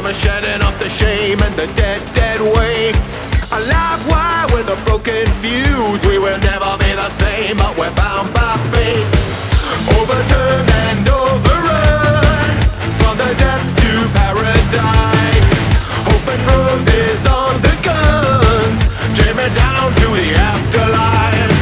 a shedding off the shame and the dead weight. Alive wire with a broken fuse. We will never be the same, but we're bound by fate. Overturned and overrun, from the depths to paradise. Hope and roses on the guns, dreaming down to the afterlife.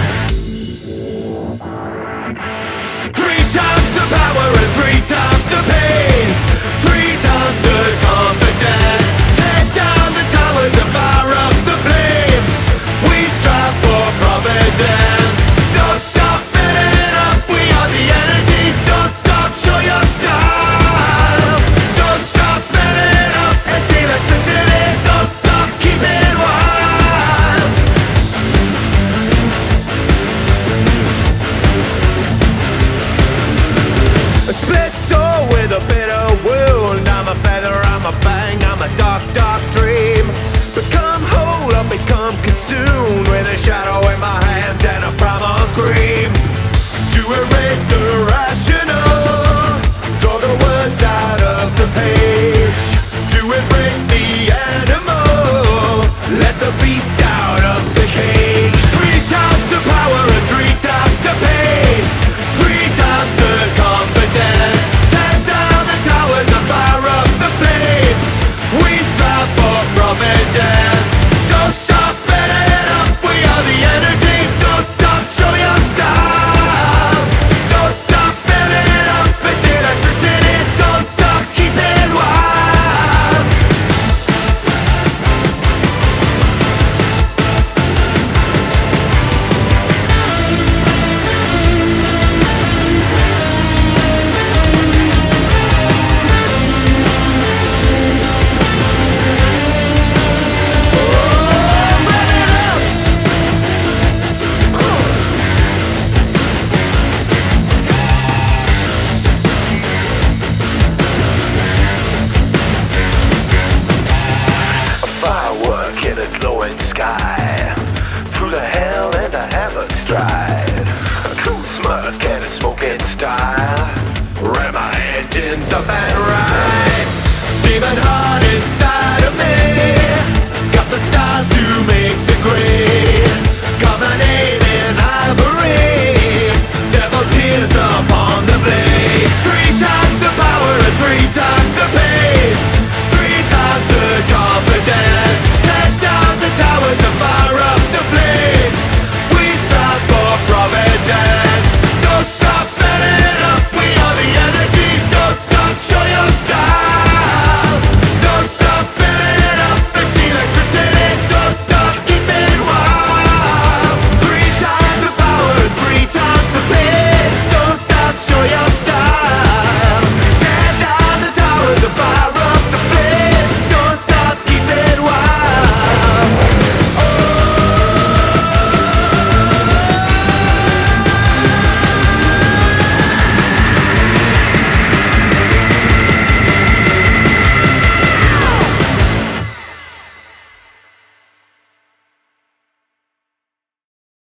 3 times the power and 3 times the pain, 3 times the confidence. Tear down the towers and fire up the flames. We strive for providence. Don't stop building up, we are the energy. Don't stop, show your style. Don't stop building up, it's electricity. Don't stop, keep it wild. A split soul with a bitter wound. I'm a feather, I'm a fang, I'm a dark, dark dream. Become whole, I'll become consumed with a shadow